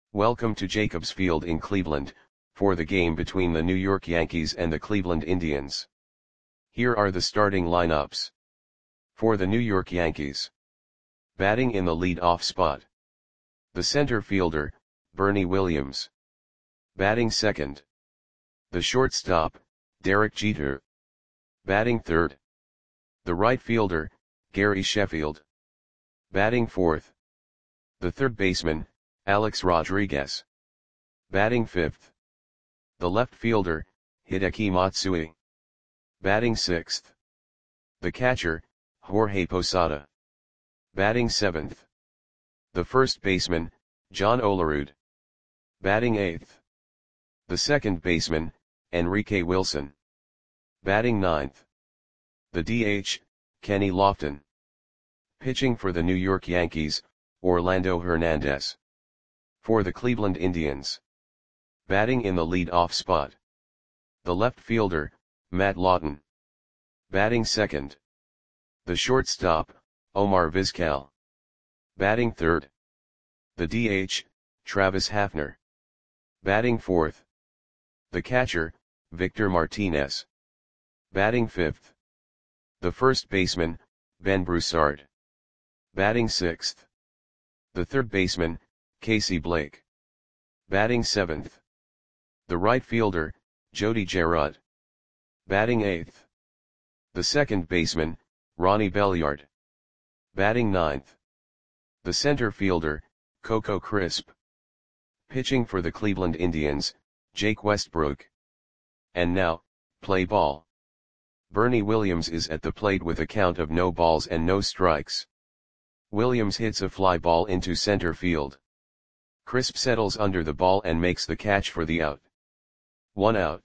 Welcome to Jacobs Field in Cleveland, for the game between the New York Yankees and the Cleveland Indians. Here are the starting lineups. For the New York Yankees. Batting in the lead-off spot. The center fielder, Bernie Williams. Batting second. The shortstop, Derek Jeter. Batting third. The right fielder, Gary Sheffield. Batting fourth. The third baseman, Alex Rodriguez. Batting fifth. The left fielder, Hideki Matsui. Batting sixth. The catcher, Jorge Posada. Batting seventh. The first baseman, John Olerud. Batting eighth. The second baseman, Enrique Wilson. Batting ninth. The DH, Kenny Lofton. Pitching for the New York Yankees, Orlando Hernandez. For the Cleveland Indians. Batting in the lead-off spot. The left fielder, Matt Lawton. Batting second. The shortstop, Omar Vizquel. Batting third. The DH, Travis Hafner. Batting fourth. The catcher, Victor Martinez. Batting fifth. The first baseman, Ben Broussard. Batting sixth. The third baseman, Casey Blake. Batting seventh. The right fielder, Jody Gerard. Batting eighth. The second baseman, Ronnie Belliard. Batting ninth. The center fielder, Coco Crisp. Pitching for the Cleveland Indians, Jake Westbrook. And now, play ball. Bernie Williams is at the plate with a count of no balls and no strikes. Williams hits a fly ball into center field. Crisp settles under the ball and makes the catch for the out. 1 out.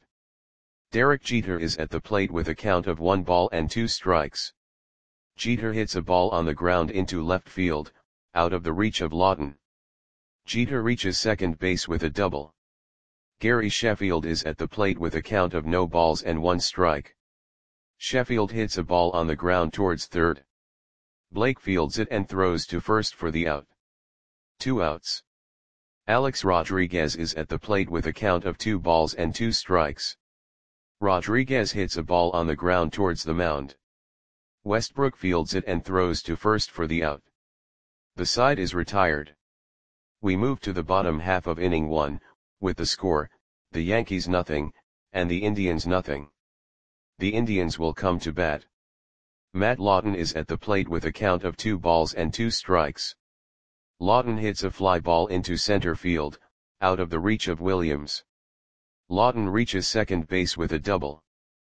Derek Jeter is at the plate with a count of 1 ball and 2 strikes. Jeter hits a ball on the ground into left field, out of the reach of Lawton. Jeter reaches second base with a double. Gary Sheffield is at the plate with a count of no balls and 1 strike. Sheffield hits a ball on the ground towards third. Blake fields it and throws to first for the out. 2 outs. Alex Rodriguez is at the plate with a count of 2 balls and 2 strikes. Rodriguez hits a ball on the ground towards the mound. Westbrook fields it and throws to first for the out. The side is retired. We move to the bottom half of inning 1, with the score, the Yankees nothing, and the Indians nothing. The Indians will come to bat. Matt Lawton is at the plate with a count of 2 balls and 2 strikes. Lawton hits a fly ball into center field, out of the reach of Williams. Lawton reaches second base with a double.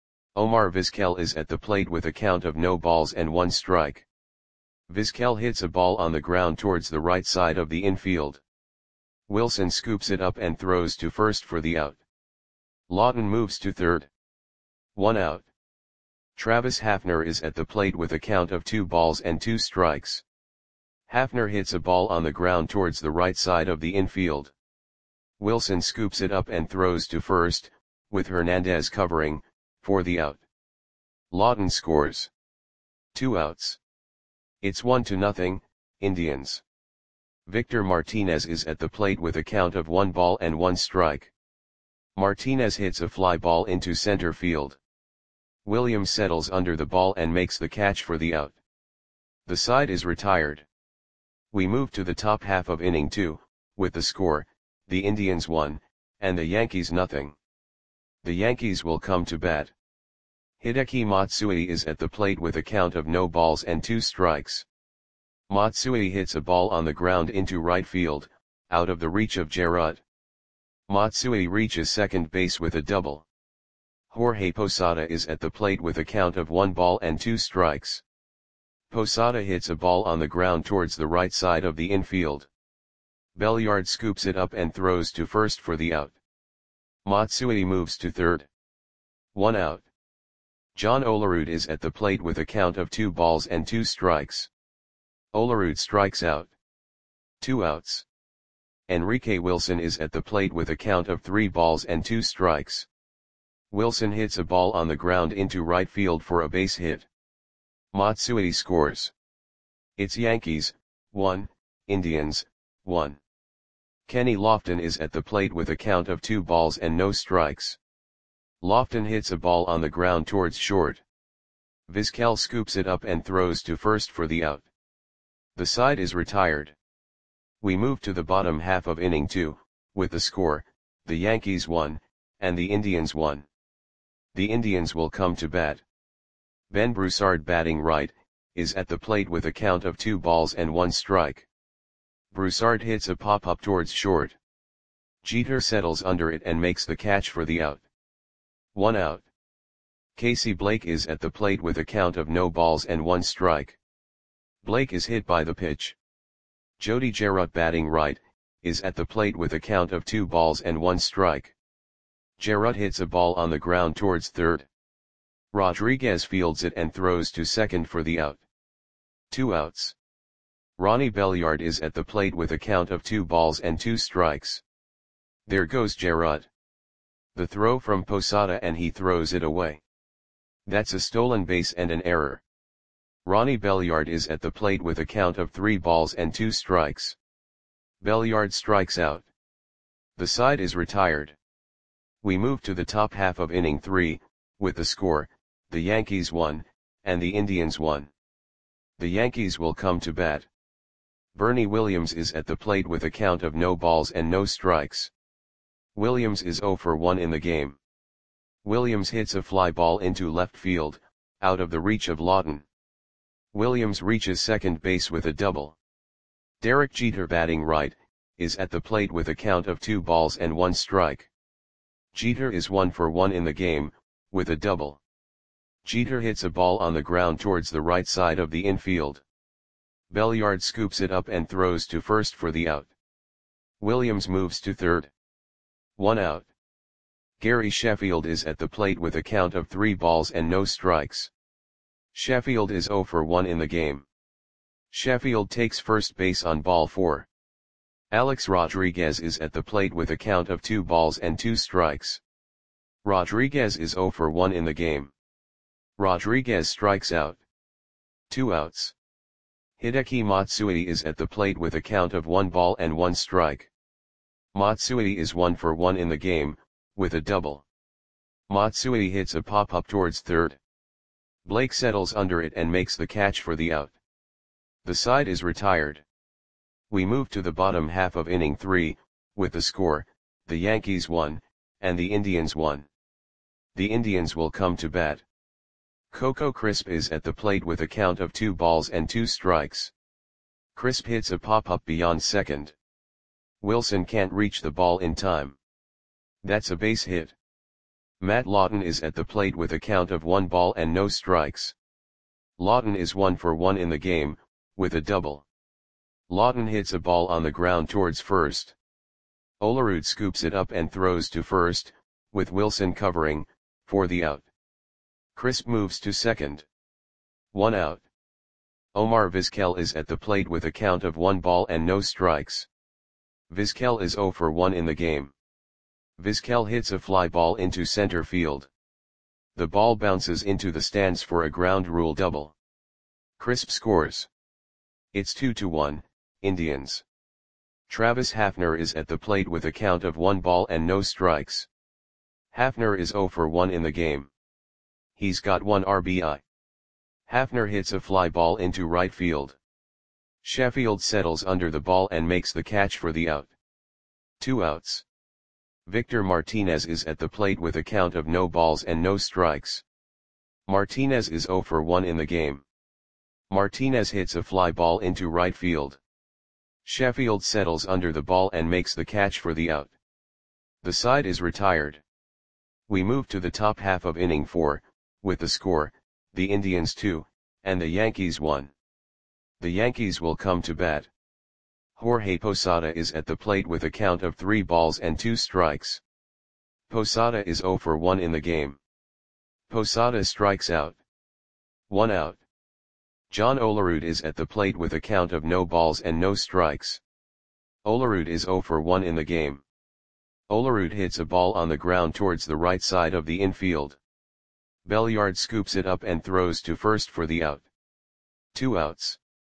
Omar Vizquel is at the plate with a count of no balls and 1 strike. Vizquel hits a ball on the ground towards the right side of the infield. Wilson scoops it up and throws to first for the out. Lawton moves to third. 1 out. Travis Hafner is at the plate with a count of 2 balls and 2 strikes. Hafner hits a ball on the ground towards the right side of the infield. Wilson scoops it up and throws to first, with Hernandez covering, for the out. Lawton scores. 2 outs. It's 1-0, Indians. Victor Martinez is at the plate with a count of 1 ball and 1 strike. Martinez hits a fly ball into center field. Williams settles under the ball and makes the catch for the out. The side is retired. We move to the top half of inning 2, with the score, the Indians 1, and the Yankees nothing. The Yankees will come to bat. Hideki Matsui is at the plate with a count of no balls and 2 strikes. Matsui hits a ball on the ground into right field, out of the reach of Gerard. Matsui reaches second base with a double. Jorge Posada is at the plate with a count of 1 ball and 2 strikes. Posada hits a ball on the ground towards the right side of the infield. Belliard scoops it up and throws to first for the out. Matsui moves to third. 1 out. John Olerud is at the plate with a count of 2 balls and 2 strikes. Olerud strikes out. 2 outs. Enrique Wilson is at the plate with a count of 3 balls and 2 strikes. Wilson hits a ball on the ground into right field for a base hit. Matsui scores. It's Yankees, 1, Indians, 1. Kenny Lofton is at the plate with a count of 2 balls and no strikes. Lofton hits a ball on the ground towards short. Vizquel scoops it up and throws to first for the out. The side is retired. We move to the bottom half of inning 2, with the score, the Yankees 1, and the Indians 1. The Indians will come to bat. Ben Broussard, batting right, is at the plate with a count of 2 balls and 1 strike. Broussard hits a pop-up towards short. Jeter settles under it and makes the catch for the out. 1 out. Casey Blake is at the plate with a count of no balls and 1 strike. Blake is hit by the pitch. Jody Jarrett, batting right, is at the plate with a count of 2 balls and 1 strike. Jarrett hits a ball on the ground towards third. Rodriguez fields it and throws to second for the out. 2 outs. Ronnie Belliard is at the plate with a count of 2 balls and 2 strikes. There goes Jarrett. The throw from Posada and he throws it away. That's a stolen base and an error. Ronnie Belliard is at the plate with a count of 3 balls and 2 strikes. Belliard strikes out. The side is retired. We move to the top half of inning 3, with the score, the Yankees 1, and the Indians 1. The Yankees will come to bat. Bernie Williams is at the plate with a count of no balls and no strikes. Williams is 0 for 1 in the game. Williams hits a fly ball into left field, out of the reach of Lawton. Williams reaches second base with a double. Derek Jeter, batting right, is at the plate with a count of 2 balls and 1 strike. Jeter is 1 for 1 in the game, with a double. Jeter hits a ball on the ground towards the right side of the infield. Belliard scoops it up and throws to first for the out. Williams moves to third. 1 out. Gary Sheffield is at the plate with a count of 3 balls and no strikes. Sheffield is 0 for 1 in the game. Sheffield takes first base on ball 4. Alex Rodriguez is at the plate with a count of 2 balls and 2 strikes. Rodriguez is 0 for 1 in the game. Rodriguez strikes out. 2 outs. Hideki Matsui is at the plate with a count of 1 ball and 1 strike. Matsui is 1 for 1 in the game, with a double. Matsui hits a pop-up towards third. Blake settles under it and makes the catch for the out. The side is retired. We move to the bottom half of inning 3, with the score, the Yankees 1, and the Indians 1. The Indians will come to bat. Coco Crisp is at the plate with a count of 2 balls and 2 strikes. Crisp hits a pop-up beyond second. Wilson can't reach the ball in time. That's a base hit. Matt Lawton is at the plate with a count of 1 ball and no strikes. Lawton is 1 for 1 in the game, with a double. Lawton hits a ball on the ground towards first. Olerud scoops it up and throws to first, with Wilson covering, for the out. Crisp moves to second. 1 out. Omar Vizquel is at the plate with a count of 1 ball and no strikes. Vizquel is 0 for 1 in the game. Vizquel hits a fly ball into center field. The ball bounces into the stands for a ground rule double. Crisp scores. It's 2-1, Indians. Travis Hafner is at the plate with a count of 1 ball and no strikes. Hafner is 0 for 1 in the game. He's got 1 RBI. Hafner hits a fly ball into right field. Sheffield settles under the ball and makes the catch for the out. 2 outs. Victor Martinez is at the plate with a count of no balls and no strikes. Martinez is 0 for 1 in the game. Martinez hits a fly ball into right field. Sheffield settles under the ball and makes the catch for the out. The side is retired. We move to the top half of inning 4, with the score, the Indians 2, and the Yankees 1. The Yankees will come to bat. Jorge Posada is at the plate with a count of 3 balls and 2 strikes. Posada is 0 for 1 in the game. Posada strikes out. 1 out. John Olerud is at the plate with a count of no balls and no strikes. Olerud is 0 for 1 in the game. Olerud hits a ball on the ground towards the right side of the infield. Belliard scoops it up and throws to first for the out. 2 outs.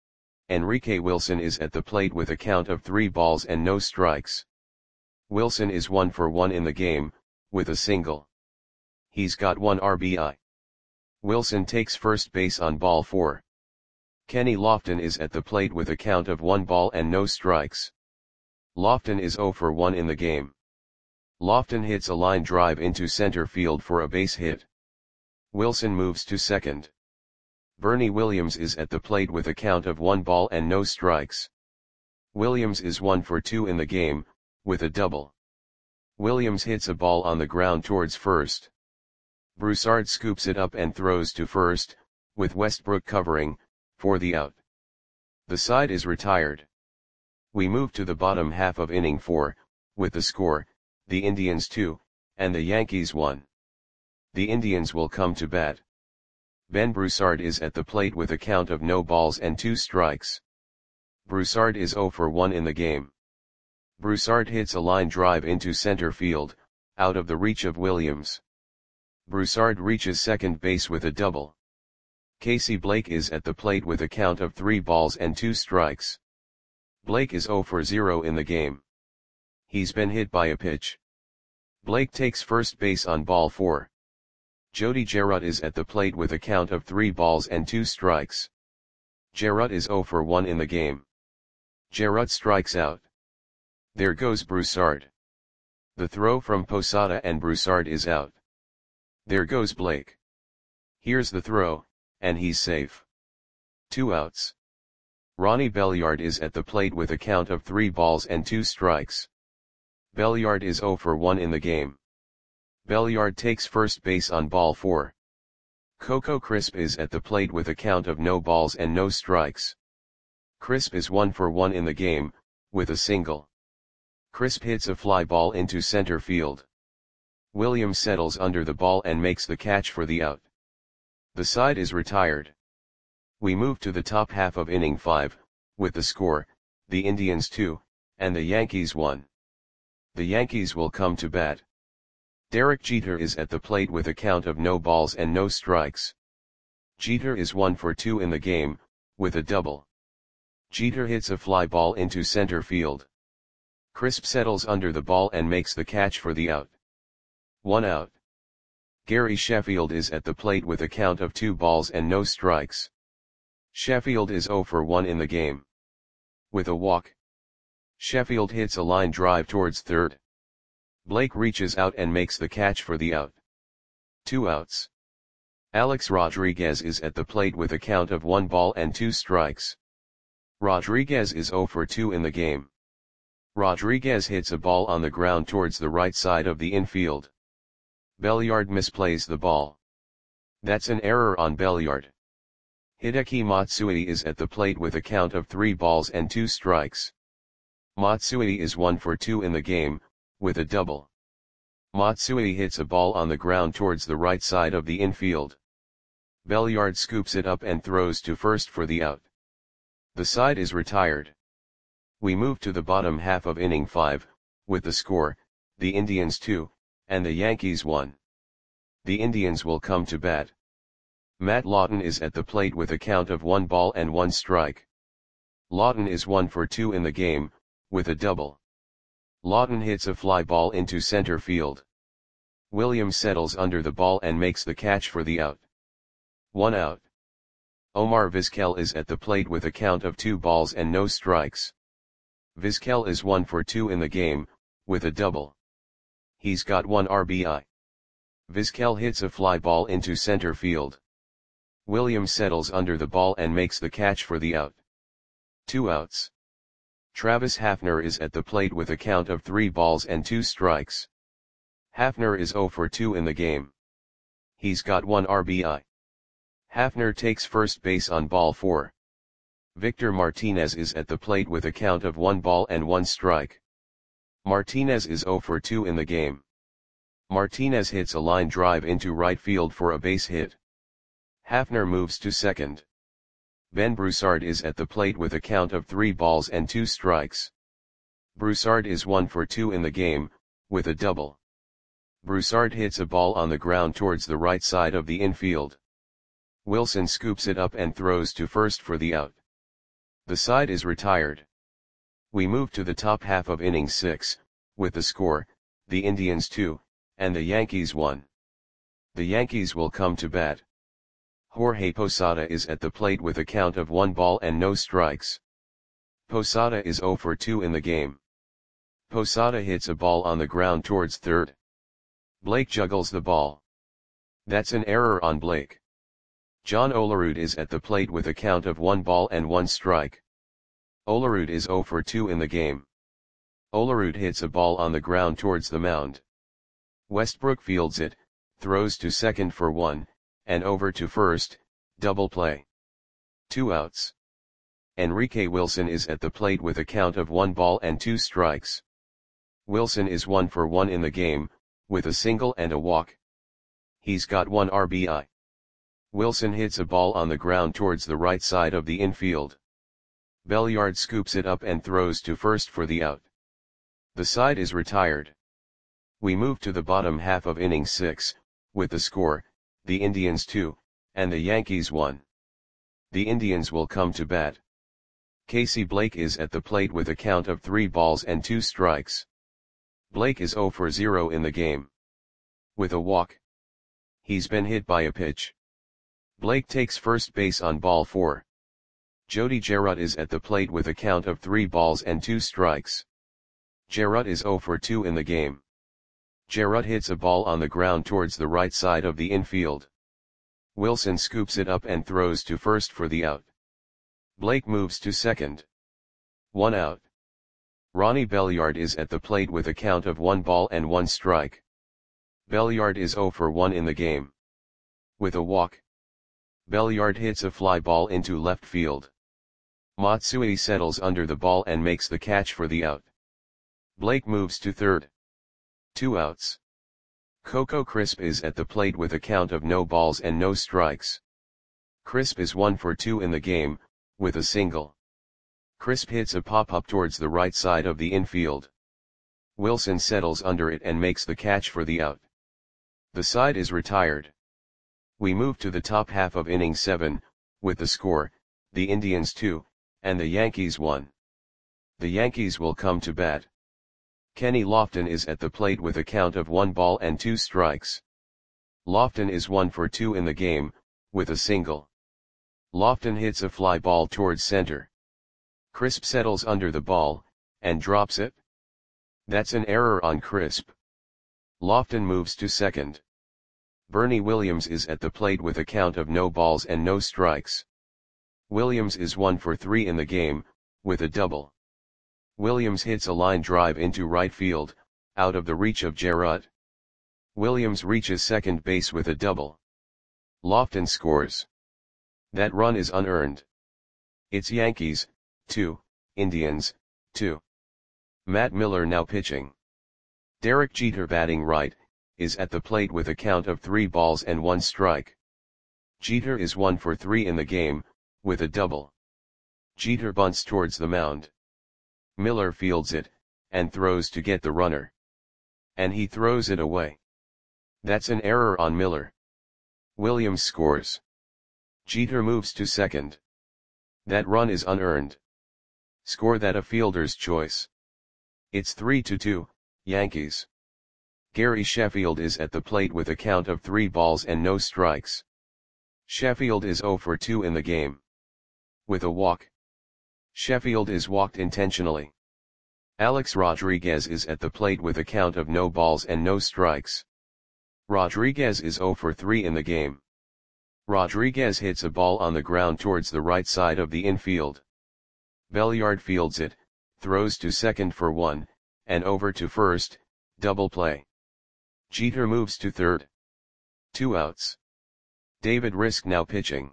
Enrique Wilson is at the plate with a count of 3 balls and no strikes. Wilson is 1 for 1 in the game, with a single. He's got 1 RBI. Wilson takes first base on ball 4. Kenny Lofton is at the plate with a count of 1 ball and no strikes. Lofton is 0 for 1 in the game. Lofton hits a line drive into center field for a base hit. Wilson moves to second. Bernie Williams is at the plate with a count of 1 ball and no strikes. Williams is 1 for 2 in the game, with a double. Williams hits a ball on the ground towards first. Broussard scoops it up and throws to first, with Westbrook covering, for the out. The side is retired. We move to the bottom half of inning 4, with the score, the Indians 2, and the Yankees 1. The Indians will come to bat. Ben Broussard is at the plate with a count of no balls and 2 strikes. Broussard is 0 for 1 in the game. Broussard hits a line drive into center field, out of the reach of Williams. Broussard reaches second base with a double. Casey Blake is at the plate with a count of 3 balls and 2 strikes. Blake is 0 for 0 in the game. He's been hit by a pitch. Blake takes first base on ball 4. Jody Jarrett is at the plate with a count of 3 balls and 2 strikes. Jarrett is 0 for 1 in the game. Jarrett strikes out. There goes Broussard. The throw from Posada and Broussard is out. There goes Blake. Here's the throw, and he's safe. 2 outs. Ronnie Belliard is at the plate with a count of 3 balls and 2 strikes. Belliard is 0 for 1 in the game. Belliard takes first base on ball 4. Coco Crisp is at the plate with a count of no balls and no strikes. Crisp is 1 for 1 in the game, with a single. Crisp hits a fly ball into center field. Williams settles under the ball and makes the catch for the out. The side is retired. We move to the top half of inning 5, with the score, the Indians 2, and the Yankees 1. The Yankees will come to bat. Derek Jeter is at the plate with a count of no balls and no strikes. Jeter is 1 for 2 in the game, with a double. Jeter hits a fly ball into center field. Crisp settles under the ball and makes the catch for the out. 1 out. Gary Sheffield is at the plate with a count of 2 balls and no strikes. Sheffield is 0 for 1 in the game. With a walk. Sheffield hits a line drive towards third. Blake reaches out and makes the catch for the out. 2 outs. Alex Rodriguez is at the plate with a count of 1 ball and 2 strikes. Rodriguez is 0 for 2 in the game. Rodriguez hits a ball on the ground towards the right side of the infield. Belliard misplays the ball. That's an error on Belliard. Hideki Matsui is at the plate with a count of 3 balls and 2 strikes. Matsui is 1 for 2 in the game, with a double. Matsui hits a ball on the ground towards the right side of the infield. Belliard scoops it up and throws to first for the out. The side is retired. We move to the bottom half of inning 5, with the score, the Indians 2, and the Yankees 1. The Indians will come to bat. Matt Lawton is at the plate with a count of 1 ball and 1 strike. Lawton is 1 for 2 in the game, with a double. Lawton hits a fly ball into center field. Williams settles under the ball and makes the catch for the out. 1 out. Omar Vizquel is at the plate with a count of 2 balls and no strikes. Vizquel is 1 for 2 in the game, with a double. He's got 1 RBI. Vizquel hits a fly ball into center field. Williams settles under the ball and makes the catch for the out. 2 outs. Travis Hafner is at the plate with a count of 3 balls and 2 strikes. Hafner is 0 for 2 in the game. He's got 1 RBI. Hafner takes first base on ball 4. Victor Martinez is at the plate with a count of 1 ball and 1 strike. Martinez is 0 for 2 in the game. Martinez hits a line drive into right field for a base hit. Hafner moves to second. Ben Broussard is at the plate with a count of 3 balls and 2 strikes. Broussard is 1 for 2 in the game, with a double. Broussard hits a ball on the ground towards the right side of the infield. Wilson scoops it up and throws to first for the out. The side is retired. We move to the top half of innings 6, with the score, the Indians 2, and the Yankees 1. The Yankees will come to bat. Jorge Posada is at the plate with a count of 1 ball and no strikes. Posada is 0 for 2 in the game. Posada hits a ball on the ground towards third. Blake juggles the ball. That's an error on Blake. John Olerud is at the plate with a count of 1 ball and 1 strike. Olerud is 0 for 2 in the game. Olerud hits a ball on the ground towards the mound. Westbrook fields it, throws to second for 1, and over to first, double play. 2 outs. Enrique Wilson is at the plate with a count of 1 ball and 2 strikes. Wilson is 1 for 1 in the game, with a single and a walk. He's got 1 RBI. Wilson hits a ball on the ground towards the right side of the infield. Belliard scoops it up and throws to first for the out. The side is retired. We move to the bottom half of inning 6, with the score, the Indians 2, and the Yankees 1. The Indians will come to bat. Casey Blake is at the plate with a count of 3 balls and 2 strikes. Blake is 0 for 0 in the game. With a walk. He's been hit by a pitch. Blake takes first base on ball 4. Jody Jarrett is at the plate with a count of 3 balls and 2 strikes. Jarrett is 0 for 2 in the game. Jarrett hits a ball on the ground towards the right side of the infield. Wilson scoops it up and throws to first for the out. Blake moves to second. 1 out. Ronnie Belliard is at the plate with a count of 1 ball and 1 strike. Belliard is 0 for 1 in the game. With a walk. Belliard hits a fly ball into left field. Matsui settles under the ball and makes the catch for the out. Blake moves to third. 2 outs. Coco Crisp is at the plate with a count of no balls and no strikes. Crisp is 1 for 2 in the game, with a single. Crisp hits a pop-up towards the right side of the infield. Wilson settles under it and makes the catch for the out. The side is retired. We move to the top half of inning 7, with the score, the Indians 2, and the Yankees 1. The Yankees will come to bat. Kenny Lofton is at the plate with a count of 1 ball and 2 strikes. Lofton is 1 for 2 in the game, with a single. Lofton hits a fly ball towards center. Crisp settles under the ball, and drops it. That's an error on Crisp. Lofton moves to second. Bernie Williams is at the plate with a count of no balls and no strikes. Williams is 1 for 3 in the game, with a double. Williams hits a line drive into right field, out of the reach of Jarrett. Williams reaches second base with a double. Lofton scores. That run is unearned. It's Yankees, 2, Indians, 2. Matt Miller now pitching. Derek Jeter batting right, is at the plate with a count of 3 balls and 1 strike. Jeter is 1 for 3 in the game, with a double. Jeter bunts towards the mound. Miller fields it, and throws to get the runner. And he throws it away. That's an error on Miller. Williams scores. Jeter moves to second. That run is unearned. Score that a fielder's choice. It's 3-2, Yankees. Gary Sheffield is at the plate with a count of 3 balls and no strikes. Sheffield is 0 for 2 in the game. With a walk. Sheffield is walked intentionally. Alex Rodriguez is at the plate with a count of no balls and no strikes. Rodriguez is 0 for 3 in the game. Rodriguez hits a ball on the ground towards the right side of the infield. Belliard fields it, throws to second for 1, and over to first, double play. Jeter moves to third. 2 outs. David Risk now pitching.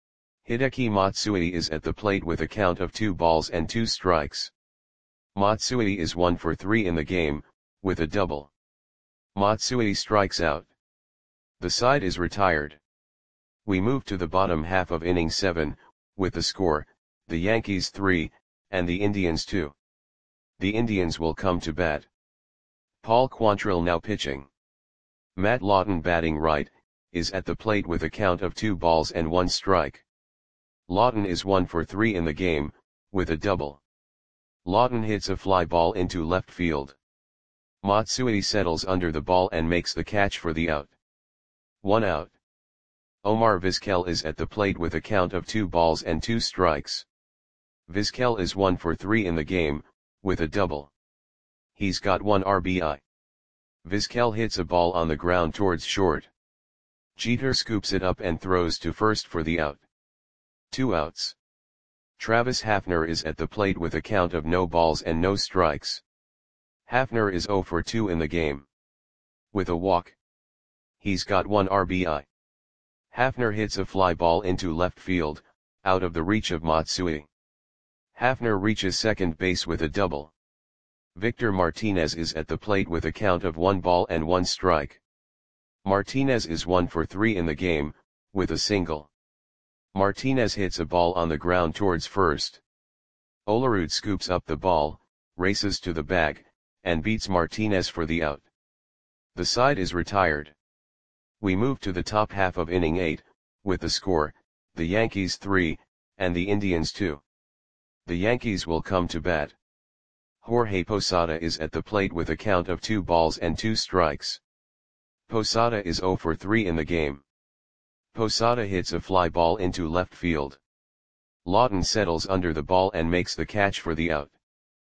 Hideki Matsui is at the plate with a count of 2 balls and 2 strikes. Matsui is 1 for 3 in the game, with a double. Matsui strikes out. The side is retired. We move to the bottom half of inning 7, with the score, the Yankees 3, and the Indians 2. The Indians will come to bat. Paul Quantrill now pitching. Matt Lawton batting right, is at the plate with a count of 2 balls and 1 strike. Lawton is 1 for 3 in the game, with a double. Lawton hits a fly ball into left field. Matsui settles under the ball and makes the catch for the out. 1 out. Omar Vizquel is at the plate with a count of 2 balls and 2 strikes. Vizquel is 1 for 3 in the game, with a double. He's got 1 RBI. Vizquel hits a ball on the ground towards short. Jeter scoops it up and throws to first for the out. 2 outs. Travis Hafner is at the plate with a count of no balls and no strikes. Hafner is 0 for 2 in the game. With a walk. He's got 1 RBI. Hafner hits a fly ball into left field, out of the reach of Matsui. Hafner reaches second base with a double. Victor Martinez is at the plate with a count of 1 ball and 1 strike. Martinez is 1 for 3 in the game, with a single. Martinez hits a ball on the ground towards first. Olerud scoops up the ball, races to the bag, and beats Martinez for the out. The side is retired. We move to the top half of inning 8, with the score, the Yankees 3, and the Indians 2. The Yankees will come to bat. Jorge Posada is at the plate with a count of 2 balls and 2 strikes. Posada is 0 for 3 in the game. Posada hits a fly ball into left field. Lawton settles under the ball and makes the catch for the out.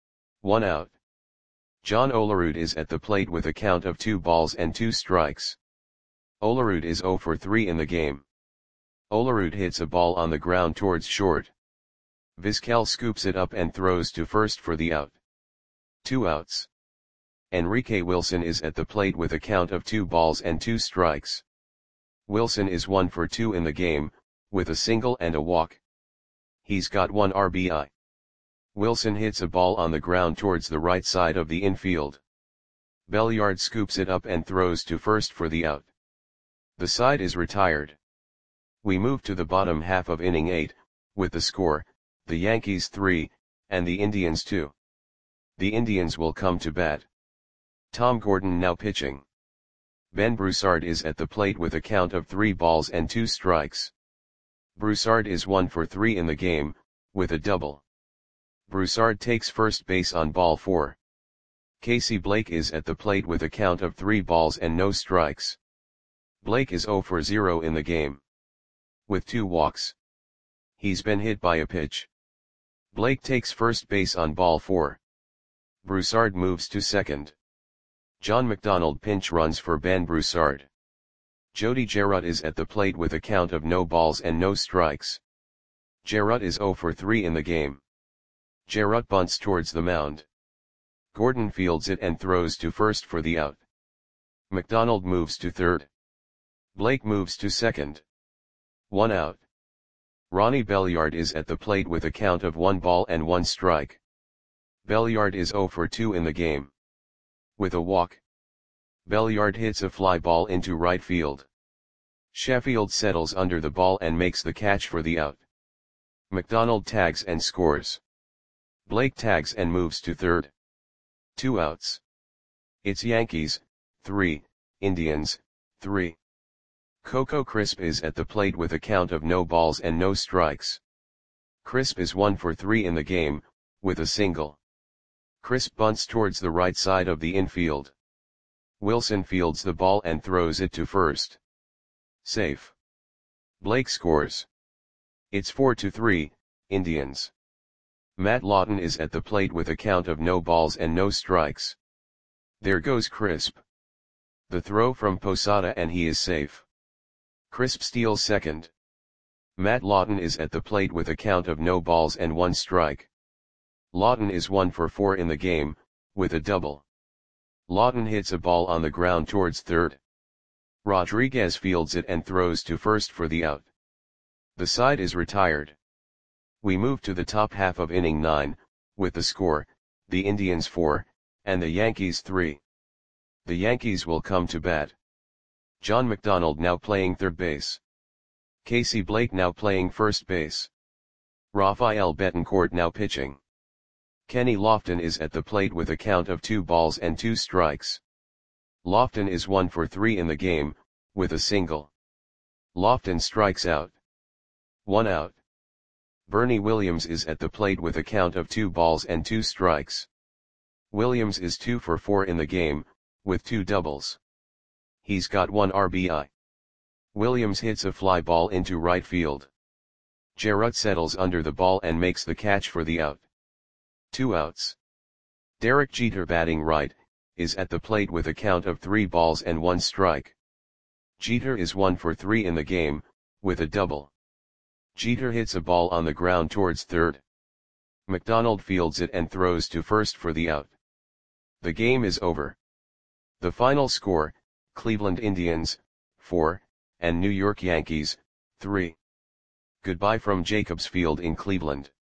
1 out. John Olerud is at the plate with a count of 2 balls and 2 strikes. Olerud is 0 for 3 in the game. Olerud hits a ball on the ground towards short. Vizquel scoops it up and throws to first for the out. 2 outs. Enrique Wilson is at the plate with a count of 2 balls and 2 strikes. Wilson is 1 for 2 in the game, with a single and a walk. He's got 1 RBI. Wilson hits a ball on the ground towards the right side of the infield. Belliard scoops it up and throws to first for the out. The side is retired. We move to the bottom half of inning 8, with the score, the Yankees 3, and the Indians 2. The Indians will come to bat. Tom Gordon now pitching. Ben Broussard is at the plate with a count of 3 balls and 2 strikes. Broussard is 1 for 3 in the game, with a double. Broussard takes first base on ball 4. Casey Blake is at the plate with a count of 3 balls and no strikes. Blake is 0 for 0 in the game. With 2 walks. He's been hit by a pitch. Blake takes first base on ball 4. Broussard moves to second. John McDonald pinch runs for Ben Broussard. Jody Jarrett is at the plate with a count of no balls and no strikes. Jarrett is 0 for 3 in the game. Jarrett bunts towards the mound. Gordon fields it and throws to first for the out. McDonald moves to third. Blake moves to second. 1 out. Ronnie Belliard is at the plate with a count of 1 ball and 1 strike. Belliard is 0 for 2 in the game. With a walk. Belliard hits a fly ball into right field. Sheffield settles under the ball and makes the catch for the out. McDonald tags and scores. Blake tags and moves to third. 2 outs. It's Yankees, 3, Indians, 3. Coco Crisp is at the plate with a count of no balls and no strikes. Crisp is 1 for 3 in the game, with a single. Crisp bunts towards the right side of the infield. Wilson fields the ball and throws it to first. Safe. Blake scores. It's 4-3, Indians. Matt Lawton is at the plate with a count of no balls and no strikes. There goes Crisp. The throw from Posada and he is safe. Crisp steals second. Matt Lawton is at the plate with a count of no balls and 1 strike. Lawton is 1 for 4 in the game, with a double. Lawton hits a ball on the ground towards third. Rodriguez fields it and throws to first for the out. The side is retired. We move to the top half of inning 9, with the score, the Indians 4, and the Yankees 3. The Yankees will come to bat. John McDonald now playing third base. Casey Blake now playing first base. Rafael Betancourt now pitching. Kenny Lofton is at the plate with a count of 2 balls and 2 strikes. Lofton is 1 for 3 in the game, with a single. Lofton strikes out. 1 out. Bernie Williams is at the plate with a count of 2 balls and 2 strikes. Williams is 2 for 4 in the game, with 2 doubles. He's got 1 RBI. Williams hits a fly ball into right field. Jarrett settles under the ball and makes the catch for the out. 2 outs. Derek Jeter, batting right, is at the plate with a count of 3 balls and 1 strike. Jeter is 1 for 3 in the game, with a double. Jeter hits a ball on the ground towards third. McDonald fields it and throws to first for the out. The game is over. The final score, Cleveland Indians, 4, and New York Yankees, 3. Goodbye from Jacobs Field in Cleveland.